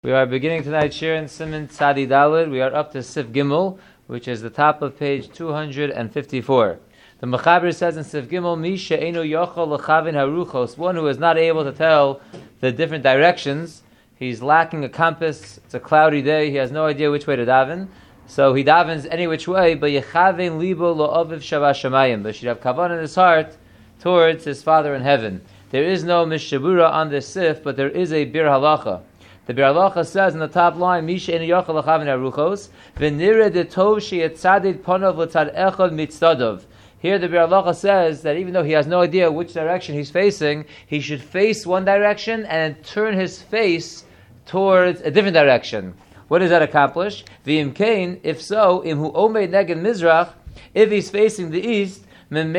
We are beginning tonight's shir in Siman Tzadi Daled. We are up to Sif Gimel, which is the top of page 254. The Mechaber says in Sif Gimel, Mi she'enu yochol lechavin haruchos, one who is not able to tell the different directions. He's lacking a compass. It's a cloudy day. He has no idea which way to daven. So he davens any which way, but yechaven libo lo'aviv shava shamayim. But should have kavan in his heart towards his Father in heaven. There is no mishabura on this Sif, but there is a bir halacha. The Bir Halacha says in the top line, Misha enu yochel lechavin haruchos, v'nira de tov sheyetzadid ponav l'tzad echad mitzadov. Here the Bir Halacha says that even though he has no idea which direction he's facing, he should face one direction and turn his face towards a different direction. What does that accomplish? V'im kain, if so, im hu omeid neged mizrach, if he's facing the east, so then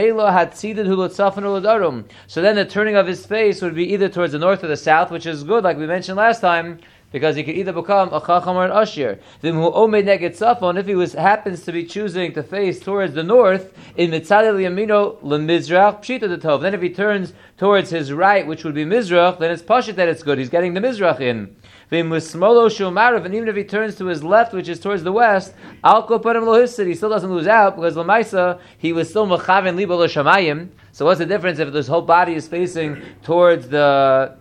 the turning of his face would be either towards the north or the south, which is good, like we mentioned last time, because he could either become a chacham or an ashir. If he happens to be choosing to face towards the north, then if he turns towards his right, which would be mizrach, then it's pashut that it's good. He's getting the mizrach in. And even if he turns to his left, which is towards the west, he still doesn't lose out, because Lamaisa, he was still mechaven libo l'shamayim. So what's the difference if his whole body is facing towards the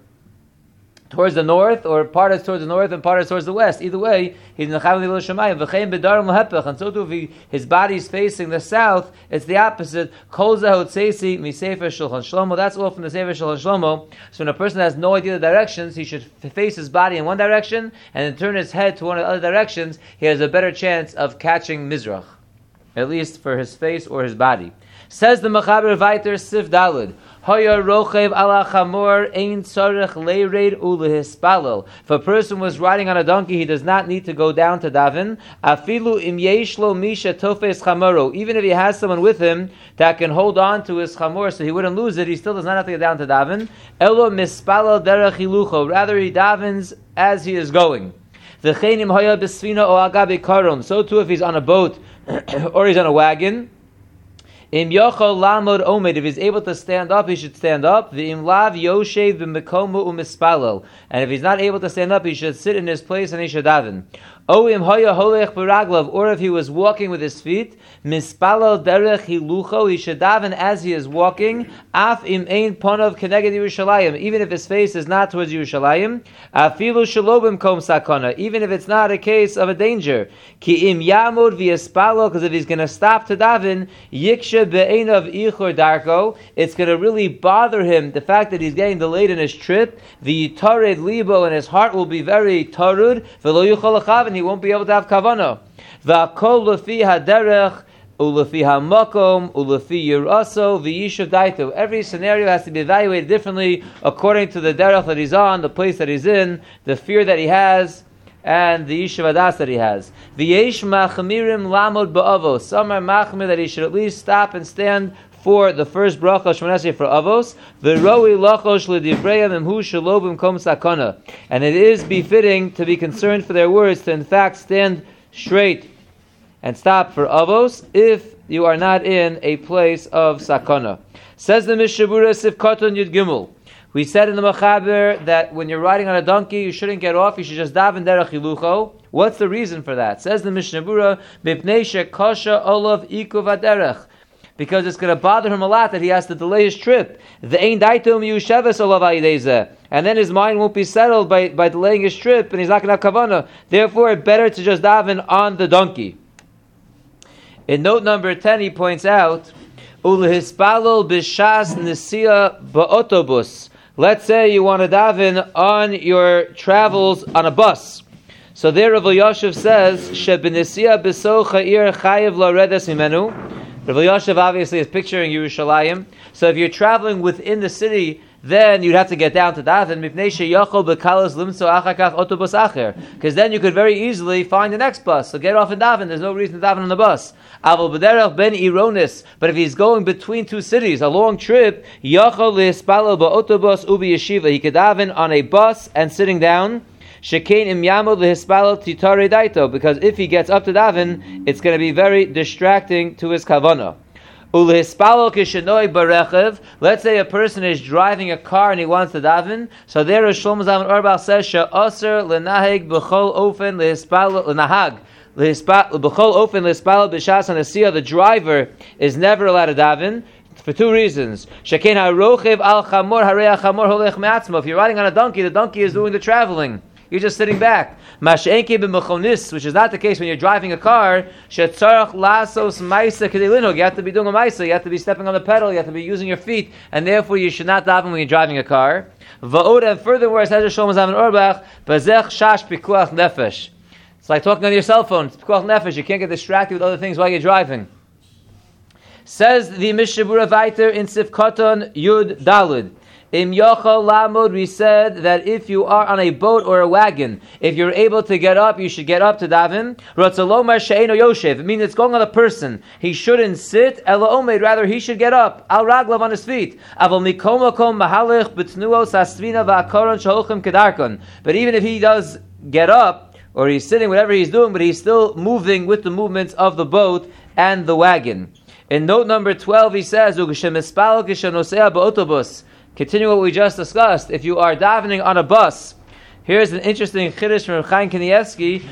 north, or part is towards the north and part is towards the west? Either way, he's mechaven libo l'shamayim. V'chein bedarim l'hepech. And so too, if his body is facing the south, it's the opposite. Kol zehot seisi mi sefer shulchan shlomo. That's all from the sefer shulchan shlomo. So when a person has no idea the directions, he should face his body in one direction and then turn his head to one of the other directions. He has a better chance of catching mizrach, at least for his face or his body. Says the Mechaber Vayter Sif Daled, Hoya rochev ala chamor ein tzarech leired ulehispalel. If a person was riding on a donkey, he does not need to go down to daven. Afilu im yeshlo misha tofes chamoro. Even if he has someone with him that can hold on to his chamor so he wouldn't lose it, he still does not have to get down to daven. Elo mispalel derech hilucho. Rather, he davens as he is going. V'chein im hoya besfina o agabe karon. So too, if he's on a boat or he's on a wagon. Im yochol lamod omed, if he's able to stand up, he should stand up. V'im lav yoshev b'mekomu u'mispalel, and if he's not able to stand up, he should sit in his place and he should daven. O im hoya holech b'raglav, or if he was walking with his feet, mispalel derech hilucho, he should daven as he is walking. Af im ein ponav keneged Yerushalayim, even if his face is not towards Yerushalayim. Afilu shalobim kom sakana, even if it's not a case of a danger. Ki im yamod v'yaspalel, because if he's going to stop to daven, yiksha be'einav ichor darko, it's going to really bother him, the fact that he's getting delayed in his trip. The tared libo, and his heart will be very tarud. V'lo yuchol and he won't be able to have kavanah. V'akol lefi haderech ulefi hamakom ulefi yiraso v'yishuv daito. Every scenario has to be evaluated differently according to the derech that he's on, the place that he's in, the fear that he has, and the yishuv adas that he has. V'yesh machmirim lamod ba'avos. Some are machmir that he should at least stop and stand for the first bracha Shmoneh Esrei for avos. V'roi lachosh l'divrei imhu shelo b'mkom sakana. And it is befitting to be concerned for their words, to in fact stand straight and stop for avos if you are not in a place of sakana. Says the Mishabura Sif Katon Yud Gimel. We said in the Mechaber that when you're riding on a donkey, you shouldn't get off, you should just daven derech hilucho. What's the reason for that? Says the Mishnah Berurah, Mipnei shekasha olav ikuv haderech. Because it's going to bother him a lot that he has to delay his trip. The ein daitum yusheves olav ha'idezeh. And then his mind won't be settled by delaying his trip, and he's not going to have kavanah. Therefore, it's better to just daven on the donkey. In note number 10, he points out, Ulehispalol b'shas nesia ba'otobus. Let's say you want to daven on your travels on a bus. So there Rav Elyashiv says, Shebenesia b'so cha'ir chayiv laredes imenu. Rav Elyashiv obviously is picturing Yerushalayim. So if you're traveling within the city, then you'd have to get down to daven. Because then you could very easily find the next bus. So get off and daven. There's no reason to daven on the bus. But if he's going between two cities, a long trip, he could daven on a bus and sitting down. Because if he gets up to daven, it's going to be very distracting to his kavanah. Let's say a person is driving a car and he wants to daven. So there, Shlomo Zalman Auerbach says, "She'aser lenaheg b'chol ofen lehispal lenahag b'chol ofen lehispal b'shas hanasiya." The driver is never allowed to daven for two reasons. Sheken harochev al chamor harei chamor holech me'atzmo. If you're riding on a donkey, the donkey is doing the traveling. You're just sitting back. Mash'enki b'mechonis, which is not the case when you're driving a car. Shetzarach lasos ma'isa kedei linhog. You have to be doing a ma'isa. You have to be stepping on the pedal. You have to be using your feet, and therefore you should not daven when you're driving a car. Va'od, and furthermore, says Shlomo Zalman Auerbach, bazech shash pikuach nefesh. It's like talking on your cell phone. It's pikuach nefesh. You can't get distracted with other things while you're driving. Says the Mishnah Berurah Vayter in Sif Koton Yud Dalud. Im yochol lamod, we said that if you are on a boat or a wagon, if you're able to get up, you should get up to daven. Ratzalomar she'eno yoshev. It means it's going on a person. He shouldn't sit. Ela omed, rather he should get up. Al raglav, on his feet. Aval mikom makom mahalech b'tnuos asvina va'akoron shehochem kedarkon. But even if he does get up, or he's sitting, whatever he's doing, but he's still moving with the movements of the boat and the wagon. In note number 12, he says, continue what we just discussed. If you are davening on a bus, here's an interesting chiddush from Chaim Kanievsky.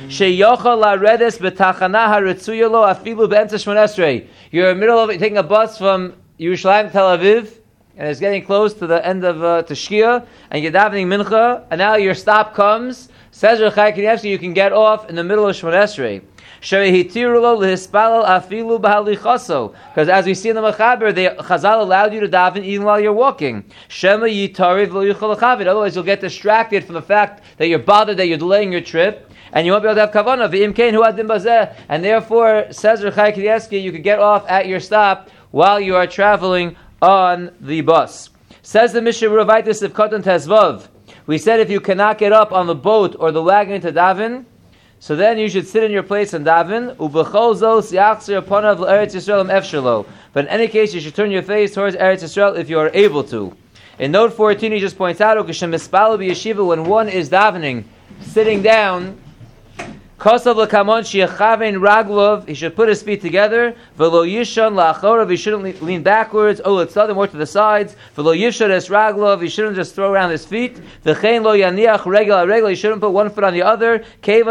You're in the middle of taking a bus from Yerushalayim to Tel Aviv, and it's getting close to the end of Tashkia, and you're davening mincha, and now your stop comes. Says Chaim Kanievsky, you can get off in the middle of Shemona Esrei. Because as we see in the Mechaber, Chazal allowed you to daven even while you're walking. Otherwise you'll get distracted from the fact that you're bothered, that you're delaying your trip, and you won't be able to have kavanah. And therefore, says Rechai Kanievsky, you can get off at your stop while you are traveling on the bus. Says the Mishnah Berurah Vayter of Koton Tezvav. We said if you cannot get up on the boat or the wagon to daven, so then you should sit in your place and daven. But in any case, you should turn your face towards Eretz Yisrael if you are able to. In note 14, he just points out, when one is davening, sitting down, he should put his feet together. He shouldn't lean backwards. More to the sides. He shouldn't just throw around his feet. He shouldn't put one foot on the other.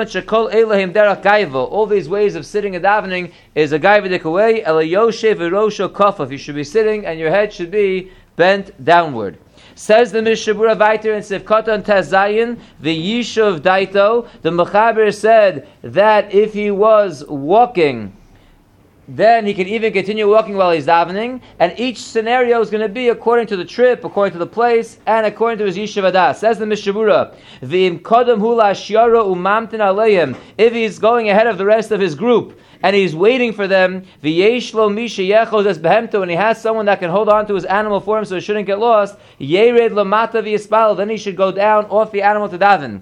All these ways of sitting and davening is a gaivadik way. You should be sitting and your head should be bent downward. Says the Mishnah Berurah Vayter in Sif Koton Tezayin, the Yishuv Daito, the Mechaber said that if he was walking, then he can even continue walking while he's davening, and each scenario is going to be according to the trip, according to the place, and according to his Yishuv Adas. Says the Mishnah Berurah, V'im kodem hu la'ashiara u'mamtin aleim, if he's going ahead of the rest of his group, and he's waiting for them, and he has someone that can hold on to his animal for him so it shouldn't get lost, then he should go down off the animal to daven.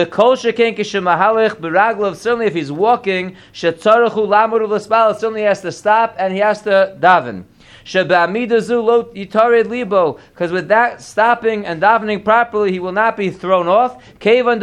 Certainly if he's walking, certainly he has to stop and he has to daven. Because with that stopping and davening properly, he will not be thrown off. Because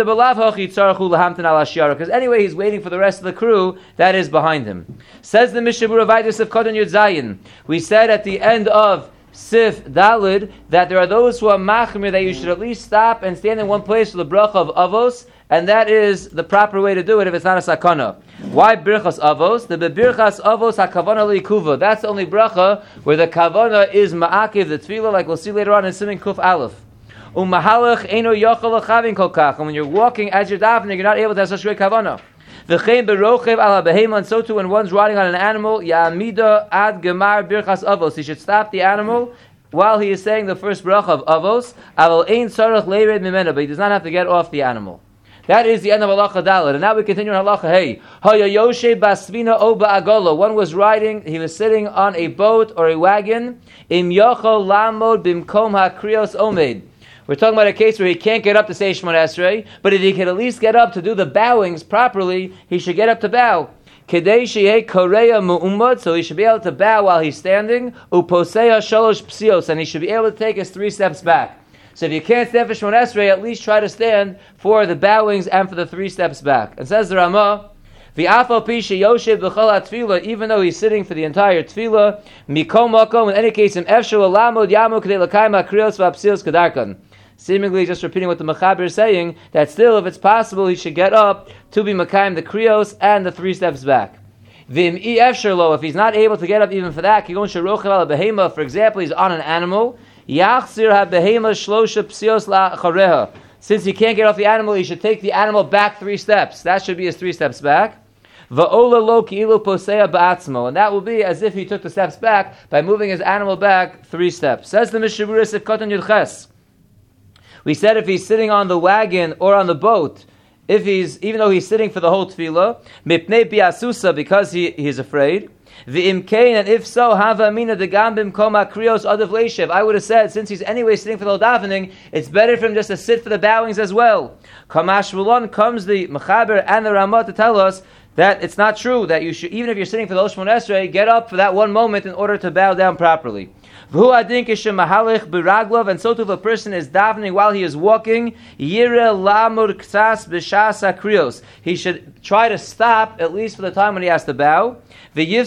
anyway, he's waiting for the rest of the crew that is behind him. Says the Mishnah Berurah Vayter of Koton Yud Zayin. We said at the end of Sif Dalid that there are those who are machmir that you should at least stop and stand in one place for the bracha of avos, and that is the proper way to do it if it's not a sakana. Why birchas avos? The bebirchas avos hakavana liikuva. That's the only bracha where the kavana is ma'akiv the tefillah, like we'll see later on in Siman Kuf Aleph. Umahalach eino yochel lechavin kol kach. And when you're walking as you're davening, you're not able to have such great kavana. V'chein berochev ala behema, and so too when one's riding on an animal, ya'amida ad gemar birchas avos. He should stop the animal while he is saying the first bracha of avos. Aval ein tzarich leired mimena, but he does not have to get off the animal. That is the end of halacha daled. And now we continue on halacha hey. Hayayoshe basvina o ba'agolo. One was riding, he was sitting on a boat or a wagon. Im yochol lamod bimkom hakrios omed. We're talking about a case where he can't get up to say Shemona Esrei, but if he can at least get up to do the bowings properly, he should get up to bow. Kedei sheyeh koreya mu'umad, so he should be able to bow while he's standing. Uposeya shalosh psios, and he should be able to take his 3 steps back. So if you can't stand for Shemona Esrei, at least try to stand for the bowings and for the 3 steps back. And says the Ramah, V'afal pi sheyoshev b'chol ha'tefillah, even though he's sitting for the entire tefillah, mikom makom, in any case, im efshel alamod yamu k'dei l'kayim ha'kriyos v'apsilos kedarkan. Seemingly just repeating what the Mechaber is saying, that still, if it's possible, he should get up to be Makayim the Kriyos and the 3 steps back. V'im I efshar lo, if he's not able to get up even for that, kigon sherochav ala behema, for example, he's on an animal, yachzir ha-behema shlosha psios la'achareha. Since he can't get off the animal, he should take the animal back 3 steps. That should be his 3 steps back. Va'ola lo ki'ilu posea ba'atzmo, and that will be as if he took the steps back by moving his animal back 3 steps. Says the Mishnah Berurah Sifkoton Yud Ches. We said if he's sitting on the wagon or on the boat, even though he's sitting for the whole tefillah, mipnei biasusa, because he is afraid. V'imkein, and if so, hava amina degambim koma krios adav leishev. I would have said, since he's anyway sitting for the davening, it's better for him just to sit for the bowings as well. Kamash Rulon, comes the Mechaber and the Ramah to tell us that it's not true, that you should, even if you're sitting for the Shmon Esrei, get up for that one moment in order to bow down properly. And so too, if a person is davening while he is walking, he should try to stop at least for the time when he has to bow. And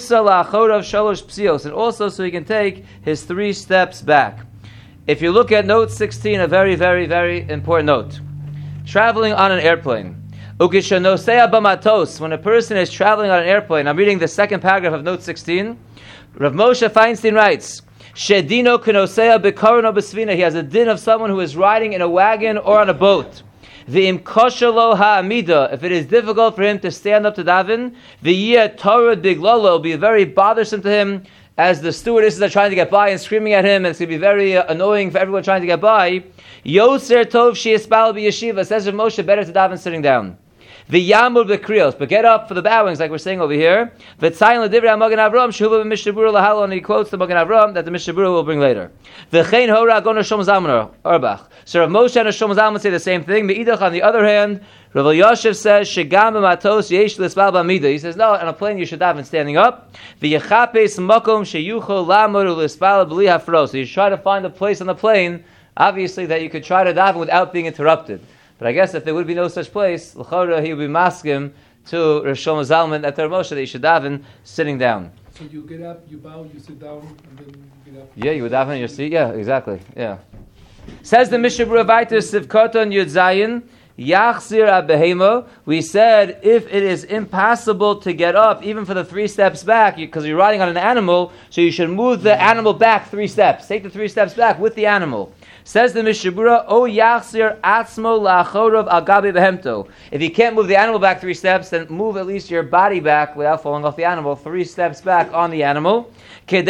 also so he can take his 3 steps back. If you look at note 16, a very, very, very important note. Traveling on an airplane. When a person is traveling on an airplane, I'm reading the 2nd paragraph of note 16. Rav Moshe Feinstein writes, Shedino kenosea b'karon b'svina. He has a din of someone who is riding in a wagon or on a boat. V'im koshelo ha'amida. If it is difficult for him to stand up to daven, v'yeh torah biglolo. It'll be very bothersome to him as the stewardesses are trying to get by and screaming at him, and it's going to be very annoying for everyone trying to get by. Yoser tov sheyispal b'yeshiva. Says Rav Moshe, better to daven sitting down. V'yamud b'kriyos, but get up for the bowings, like we're saying over here. V'tzayin l'divrei Magen Avram shehuva b'Mishnah Berurah lahalo, and he quotes the Magen Avram that the Mishnah Berurah will bring later. V'chein hora gon Shlomo Zalman Auerbach. So Rav Moshe and Shlomo Zalman say the same thing. Me'idach, on the other hand, Rav Elyashiv says shegam b'matos yesh l'spal b'amida. He says no, on a plane you should daven standing up. V'yechapes makom sheyuchol lamod u'l'spal b'li hafro. So you try to find a place on the plane, obviously, that you could try to daven without being interrupted. But I guess if there would be no such place, l'chora, he would be maskim to Rosh Shlomo Zalman at Rav Moshe that you should daven sitting down. So you get up, you bow, you sit down, and then you get up. Yeah, you would daven in your seat. Yeah, exactly. Yeah. Says the Mishnah Berurah Vayter Sivkoton Yud Zayin, Yachzir Abehema. We said if it is impossible to get up, even for the 3 steps back, because you're riding on an animal, so you should move the animal back 3 steps. Take the 3 steps back with the animal. Says the Mishnah Berurah, O Yachzir Atzmo La'achorov Al Gabi Behemto. If you can't move the animal back 3 steps, then move at least your body back without falling off the animal, 3 steps back on the animal. The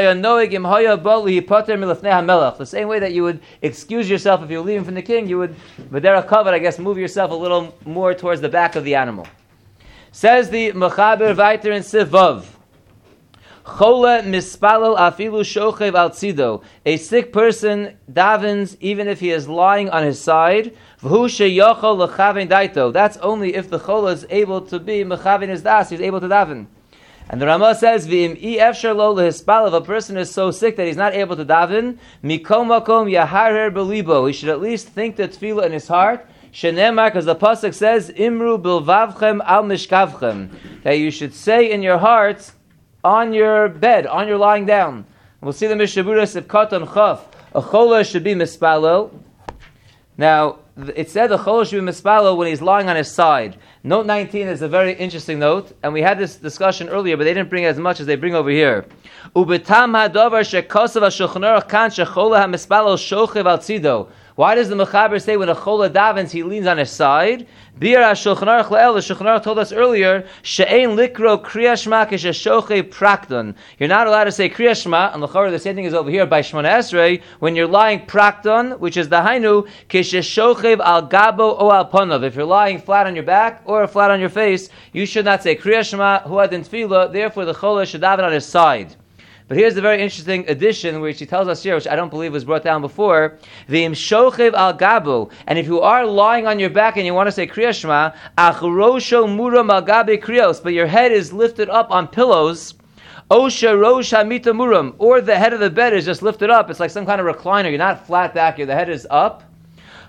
same way that you would excuse yourself if you're leaving from the king, you would, V'derech kavod, I guess, move yourself a little more towards the back of the animal. Says the Mechaber Vayter in Sivav, Chole mispalel afilu shochev al tzido. A sick person davens even if he is lying on his side. V'hu sheyachol lechaven daito. That's only if the chola is able to be mechaven his das. He's able to daven. And the Ramah says, "V'im I efshar lo lehispal." If a person is so sick that he's not able to daven, mikom makom yaharer belibo. He should at least think the tefillah in his heart. Shenemar, because the pasuk says, "Imru bilvavchem al mishkavchem," that you should say in your hearts, on your bed, on your lying down. We'll see the Mishnah Berurah Sivkoton Chaf. A chola should be mispalel. Now, it said the chola should be mispalel when he's lying on his side. Note 19 is a very interesting note, and we had this discussion earlier, but they didn't bring as much as they bring over here. Ubetam hadavar shekosav ha-shulchan aruch kan shechola ha-mispalel shochev al tzido. Why does the Mechaber say when a chola davens he leans on his side? Bir ha-shulchan aruch le'el, the Shulchan Aruch told us earlier, she'ein likro kriya shma k'sheshochev prakton. You're not allowed to say kriya shma, and the same thing is over here by Shmona Esrei, when you're lying prakton, which is the hainu, k'sheshochev al gabo o al ponav. If you're lying flat on your back or flat on your face, you should not say kriya shma hu adin tefillah, therefore the chola should daven on his side. But here's the very interesting addition which he tells us here, which I don't believe was brought down before. V'im shochev al gabo. And if you are lying on your back and you want to say Kriya Shema, ach rosho muram al gabe kriyos, but your head is lifted up on pillows, osha rosh hamita muram, or the head of the bed is just lifted up. It's like some kind of recliner. You're not flat back, the head is up.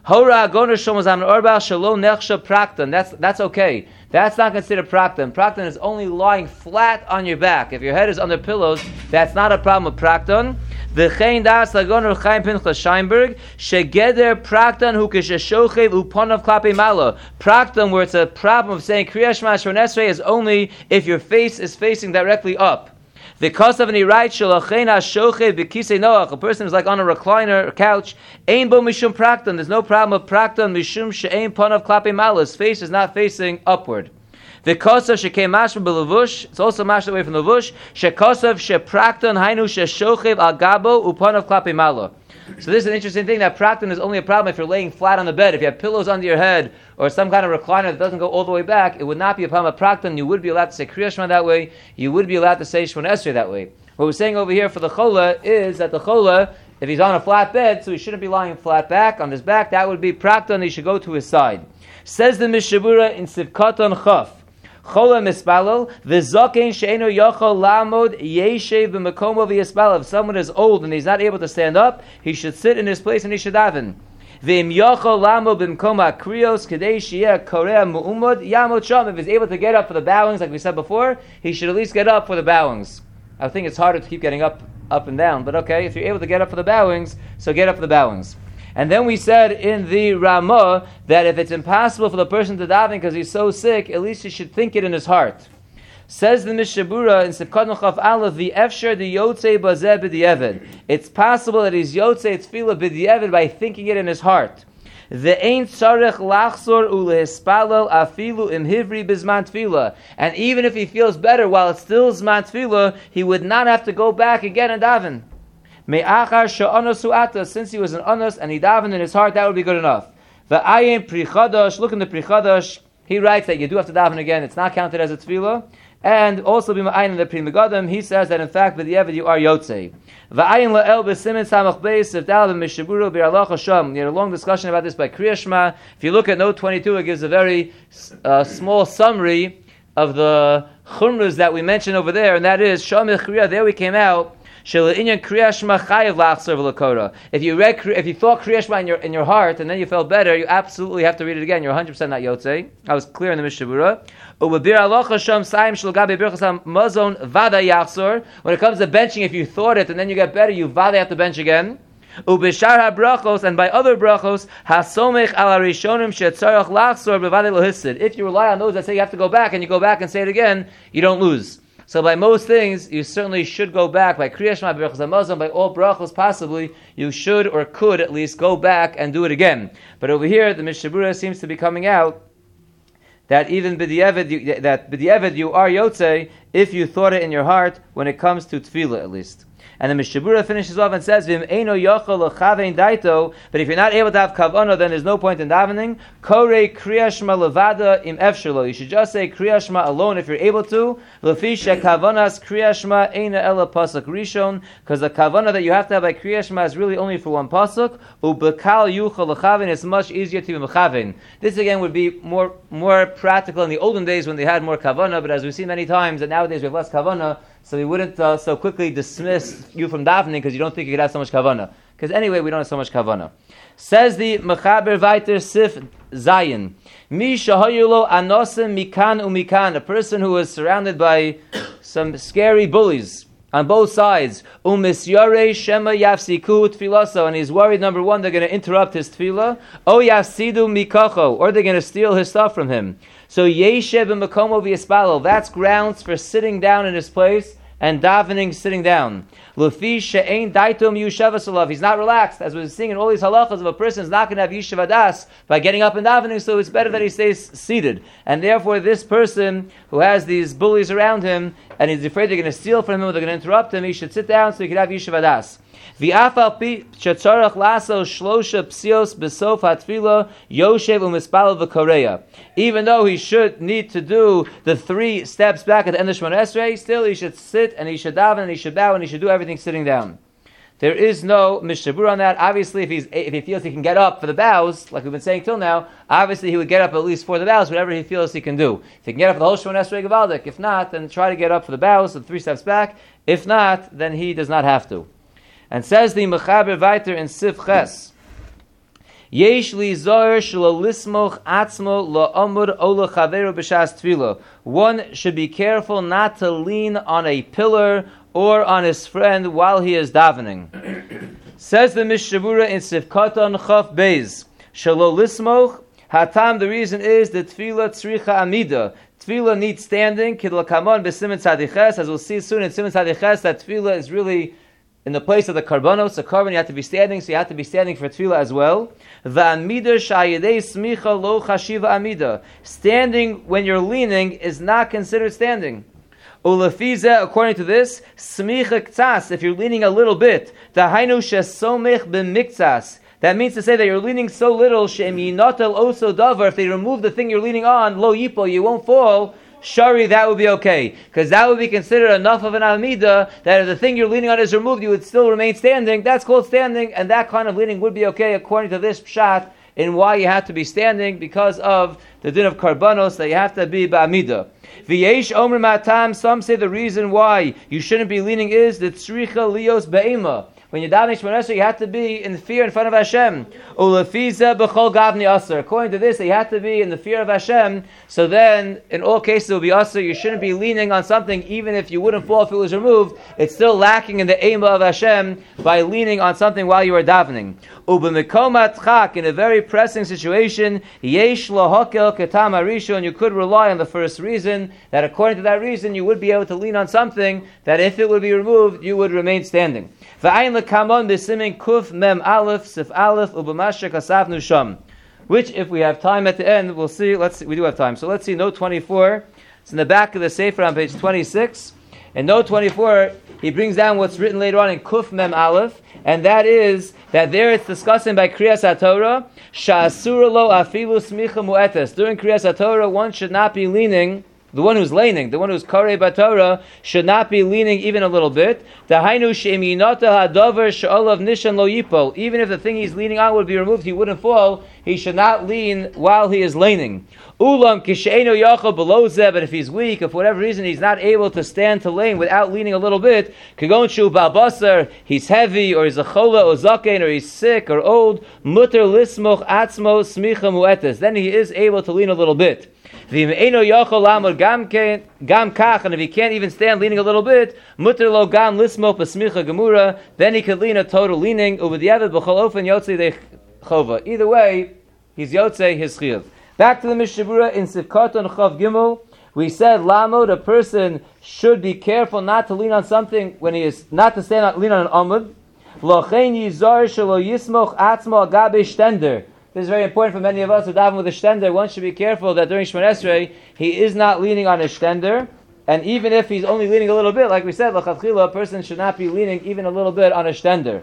Hora goner shomazam orbal shalom nechsha prakton. That's okay. That's not considered prakton. Prakton is only lying flat on your back. If your head is under pillows, that's not a problem with prakton. V'chein das lagoner Chaim Pinchas Scheinberg shegeder prakton hu kisheshochev uponav klape malo. Prakton, where it's a problem of saying Kriya Shema Shemon Esrei, is only if your face is facing directly up. The cost of any right shalachena shochev b'kisei noach. A person is like on a recliner or couch. Ein bo mishum prakton. There's no problem of prakton mishum she'ein ponav klape malo. His face is not facing upward. The kosav shekei mashma b'levush. It's also mashed away from the levush. Shekosav sheprakton hainu sheshochev al gabo uponav klape malo. So this is an interesting thing, that prakton is only a problem if you're laying flat on the bed. If you have pillows under your head or some kind of recliner that doesn't go all the way back, it would not be a problem of prakton. You would be allowed to say Kriya Shema that way. You would be allowed to say Shemon Esrei that way. What we're saying over here for the chola is that the chola, if he's on a flat bed, so he shouldn't be lying flat back on his back, that would be prakton. He should go to his side. Says the Mishabura in Sivkaton Chaf. Chola mispalel v'zokein she'eno yochol lamod yeshev b'mekomo v'yispalel. If someone is old and he's not able to stand up, he should sit in his place and he should daven. V'im yochol lamod b'mekomo krios kadei sheyeh korea mu'umod yamod sham. If he's able to get up for the bowings, like we said before, he should at least get up for the bowings. I think it's harder to keep getting up and down, but okay, if you're able to get up for the bowings, so get up for the bowings. And then we said in the Ramah that if it's impossible for the person to daven because he's so sick, at least he should think it in his heart. Says the Mishabura in Sivkot Chav Aleph, the Efsher the Yotzei Bazeh B'di'eved. It's possible that he's Yotzei Tefillah B'di'eved by thinking it in his heart. The Ein Tzarech Lachzor Ulehispalel Afilu Im Hivri Bizman Tefillah. And even if he feels better while it's still Zman Tefillah, he would not have to go back again and daven. Me'achar she'anos hu'ata, since he was an anos and he davened in his heart, that would be good enough. V'ayin Pri Chadash, look in the Pri Chadash, he writes that you do have to daven again, it's not counted as a tefillah. And also b'ma'ayin in the Pri Megadim, he says that in fact, b'di'evid you are yotzei. V'ayin la'el b'simen samach beis, if dal b'mishaburu b'yarlach Hashem. We had a long discussion about this by Kriya Shema. If you look at note 22, it gives a very small summary of the chumras that we mentioned over there, and that is, Shomich Kriya, there we came out, if you thought Kriya Shema in your heart and then you felt better, you absolutely have to read it again. You're 100% not yotzei. I was clear in the Mishabura. When it comes to benching, if you thought it and then you get better, you have to bench again. And by other brachos, if you rely on those that say you have to go back and you go back and say it again, you don't lose. So by most things, you certainly should go back. By Kriya Shema, by all brachos possibly, you should or could at least go back and do it again. But over here, the Mishabura seems to be coming out that even b'di'evid you are yotzei if you thought it in your heart when it comes to tefillah at least. And the Mishabura finishes off and says, "V'im eino yochel lechavein daito." But if you're not able to have kavanah, then there's no point in davening. Korei Kriya Shema levada im efshelo. You should just say Kriya Shema alone if you're able to. Lefi shekavanas Kriya Shema eina ela pasuk rishon, because the kavanah that you have to have by Kriya Shema is really only for one pasuk. Ubekal yuchel lechavein. It's much easier to be mechavein. This again would be more practical in the olden days when they had more kavanah. But as we've seen many times, that nowadays we have less kavanah. So we wouldn't so quickly dismiss you from davening because you don't think you could have so much kavanah. Because anyway, we don't have so much kavanah. Says the Mechaber Vayter Sif Zayin. Mi shahayulo anosim mikan umikan. A person who is surrounded by some scary bullies on both sides. Umisyare shema yafsiku tfilaso. And he's worried, number one, they're going to interrupt his tefillah. O yafsidu mikacho. Or they're going to steal his stuff from him. So yeshev b'makomo v'yispalo. That's grounds for sitting down in his place and davening sitting down. Lufi she'ein daitom yushavas alav. He's not relaxed. As we're seeing in all these halachas, of a person is not going to have yishuv adas by getting up and davening, so it's better that he stays seated. And therefore, this person who has these bullies around him and he's afraid they're going to steal from him or they're going to interrupt him, he should sit down so he can have yishuv adas. V'afal pi shetzarach laso shlosha psios besof hatfila yoshev umispal v'koreya. Even though he should need to do the 3 steps back at the end of Shemona Esrei, still he should sit and he should daven and he should bow and he should do everything sitting down. There is no mishabur on that. Obviously, if he feels he can get up for the bows, like we've been saying till now, obviously he would get up at least for the bows, whatever he feels he can do. If he can get up for the whole Shemona Esrei Gavaldik, if not, then try to get up for the bows, the 3 steps back. If not, then he does not have to. And says the Mechaber Vayter in Sif Ches, Yesh li zohar shelo lismoch atzmo la'amud o l'chaveru b'shas tefillah. One should be careful not to lean on a pillar or on his friend while he is davening. Says the Mishnah Berurah in Sivkatan Chaf Beis, shelo lismoch, hatam, the reason is that tefillah tzricha amida. Tefillah needs standing, kidlakamon b'simen tzadiches, as we'll see soon in simen tzadiches, that tefillah is really in the place of the karbanos, the carbon, you have to be standing, so you have to be standing for tefillah as well. V'amida shayidei smicha lo chashiva amida. Standing when you're leaning is not considered standing. Ulefiza, according to this, smicha ktsas, if you're leaning a little bit, dahainu shesomech b'miktsas. That means to say that you're leaning so little, she'em yinotel oso davar, if they remove the thing you're leaning on, lo yipo, you won't fall. Shari, that would be okay, because that would be considered enough of an amida that if the thing you're leaning on is removed, you would still remain standing. That's called standing, and that kind of leaning would be okay according to this pshat in why you have to be standing, because of the din of karbanos that you have to be ba'amida. V'yesh omer matam, some say the reason why you shouldn't be leaning is that tzricha lios be'ema. When you're davening Shemona Esrei, you have to be in fear in front of Hashem. Ulefiza b'chol gavni aser. According to this, you have to be in the fear of Hashem. So then, in all cases, it will be aser. You shouldn't be leaning on something, even if you wouldn't fall if it was removed. It's still lacking in the aima of Hashem by leaning on something while you are davening. Ubemikomat chak, in a very pressing situation, yesh lahakel ketam harishon, you could rely on the first reason, that according to that reason, you would be able to lean on something, that if it would be removed, you would remain standing. V'ayin lekamon b'simin kuf mem aleph sif aleph ub'mashek asavnu sham. Which, if we have time at the end, we'll see. Let's see, we do have time. So let's see note 24. It's in the back of the Sefer on page 26. In note 24, he brings down what's written later on in kuf mem aleph, and that is that there it's discussing by Kriyas HaTorah, sha'asura lo afilu smicha mu'etes. During Kriyas HaTorah, one should not be leaning. The one who's leaning, the one who's karei b'Torah, should not be leaning even a little bit. Dahainu she'im yinata hadavar she'olav nishan lo yipol. Even if the thing he's leaning on would be removed, he wouldn't fall. He should not lean while he is leaning. Ulam kisheinu yachol below zeh, but if he's weak, if for whatever reason he's not able to stand to lean without leaning a little bit, kagon shu balbasar, he's heavy, or he's a chola, or zaken, or he's sick, or old, mutter lismoch atzmo smicha muetes. Then he is able to lean a little bit. And if he can't even stand leaning a little bit, mutter lo gam lismo pasmicha gemura, then he could lean a total leaning. Either way, he's yotzei his chiyuv. Back to the Mishnah Berurah in Sivkatan Chav Gimel, we said lamod, a person should be careful not to lean on something when he is not to stand lean on an amud. Lochein yizar shelo yismoch atzmo agabe shtender. This is very important for many of us who daven with a shtender. One should be careful that during Shemona Esrei, he is not leaning on a shtender. And even if he's only leaning a little bit, like we said, l'chatchila, a person should not be leaning even a little bit on a shtender.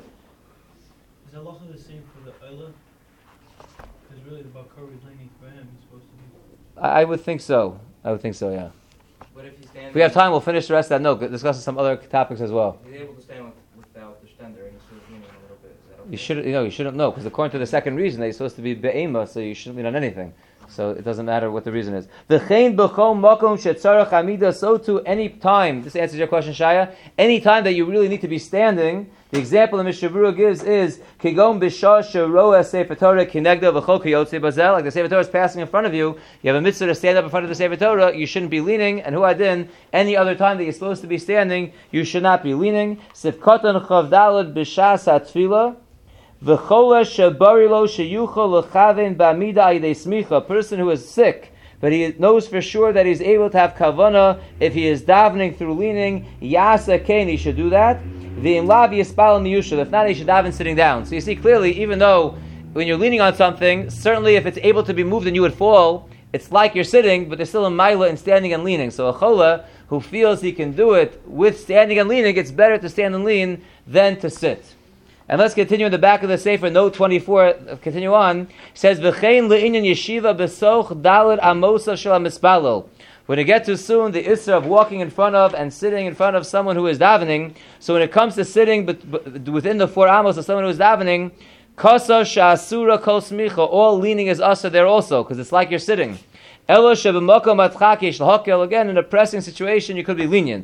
Is halacha the same for the oila? Because really the bakar is leaning for him, he's supposed to be... I would think so. I would think so, yeah. But if he's standing... If we have time, we'll finish the rest of that note, discuss some other topics as well. He's able to stand without the stender and he's still leaning a little bit. Is that okay? You shouldn't know, because according to the second reason, that he's supposed to be be'ema, so you shouldn't lean on anything. So it doesn't matter what the reason is. V'chein b'chom makom shetzarach amida, so too any time, this answers your question, Shaya, any time that you really need to be standing, the example the Mishnah Berurah gives is Kigom b'shah sheroa Sefer Torah kinegda v'chol kiyotze bazel. Like the Sefer Torah is passing in front of you, you have a mitzvah to stand up in front of the Sefer Torah, you shouldn't be leaning, and huadin, any other time that you're supposed to be standing, you should not be leaning. Sifkatan chavdalad b'shas hatfilah. V'chola shebarilo sheyuchol lechaven ba'amida ayidei smicha. A person who is sick, but he knows for sure that he's able to have kavana if he is davening through leaning. Yasa kain, he should do that. V'im lav yispal miyushal. If not, he should daven sitting down. So you see clearly, even though when you're leaning on something, certainly if it's able to be moved and you would fall, it's like you're sitting, but there's still a maila in standing and leaning. So a chola who feels he can do it with standing and leaning, it's better to stand and lean than to sit. And let's continue in the back of the Sefer, note 24, continue on. It says, V'chein le'inyan yeshiva b'soch daled amosa shel hamispalel. When it gets too soon, the issur of walking in front of and sitting in front of someone who is davening. So when it comes to sitting within the 4 amos of someone who is davening, kasa sha'asura kol smicha, all leaning is asa there also, because it's like you're sitting. Elo sheb'makom atchakish l'hakel, again, in a pressing situation, you could be lenient.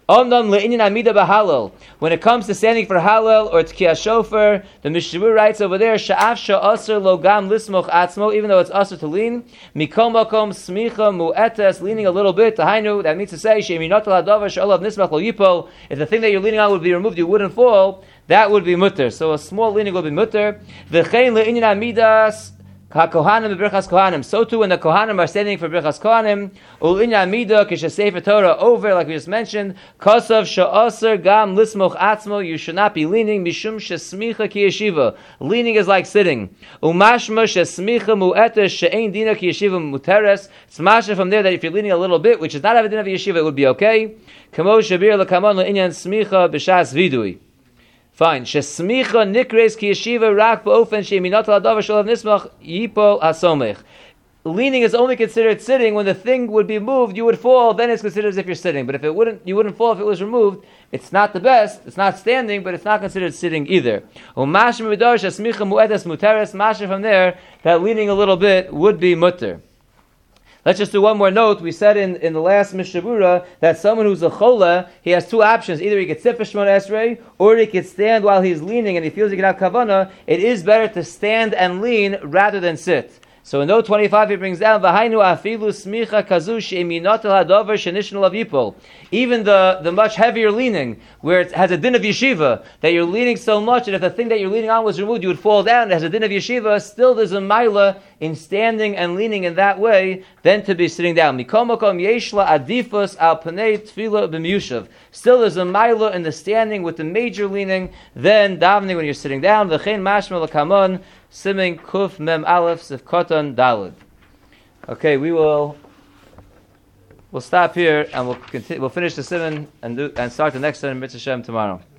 When it comes to standing for Hallel or Tkiyah Shofar, the Mishabur writes over there, Sha'af sha'asr lo gam lismoch atzmo, even though it's asr to lean, Mikom makom smicha mu'etes, leaning a little bit, Tahainu, that means to say, She'minot al-hadavar sha'olav nismach lo yipol, if the thing that you're leaning on would be removed, you wouldn't fall, that would be mutter. So a small leaning would be mutter. V'chein le'inyan amidas, HaKohanim b'Birchas Kohanim. So too when the Kohanim are standing for Birchas Kohanim, U'linyan Mida kisha Sefer Torah over, like we just mentioned, Kosav sha'aser gam lismoch atzmo, you should not be leaning, Mishum shesmicha ki yeshiva. Leaning is like sitting. Umashma shesmicha mu'etes she'ein dina ki yeshiva muteres. It's mashma from there that if you're leaning a little bit, which is not a din of yeshiva, it would be okay. Kamo shabir l'kamon le'inyan smicha b'shas vidui. Fine. Shesmicha nikres ki yeshiva rak ba'ofen she'minat ha'davar shalav nismach yipol asomech. Leaning is only considered sitting when the thing would be moved. You would fall. Then it's considered as if you're sitting. But if it wouldn't, you wouldn't fall if it was removed. It's not the best. It's not standing, but it's not considered sitting either. U'mashim b'dar shesmicha mu'edes muteres. Mashim from there that leaning a little bit would be mutter. Let's just do one more note. We said in the last Mishabura that someone who's a chola, he has two options. Either he could sit for Shemona Esrei, or he could stand while he's leaning and he feels he can have kavanah. It is better to stand and lean rather than sit. So in note 25 he brings down V'hainu afilu smicha kazu she'eminot el hadavar she'nishnu lav yipol. Even the much heavier leaning, where it has a din of yeshiva, that you're leaning so much, and if the thing that you're leaning on was removed, you would fall down. It has a din of yeshiva. Still, there's a maila in standing and leaning in that way than to be sitting down. Mikom makom yeshla adifus al panei tefila b'miyushav. Still, there's a maila in the standing with the major leaning than davening when you're sitting down. V'chein mashma l'kamon. Simming Kuf Mem Aleph Sif Koton Dalid. Okay, we'll stop here and we'll finish the Siman and start the next one in Mitzvah Shem tomorrow.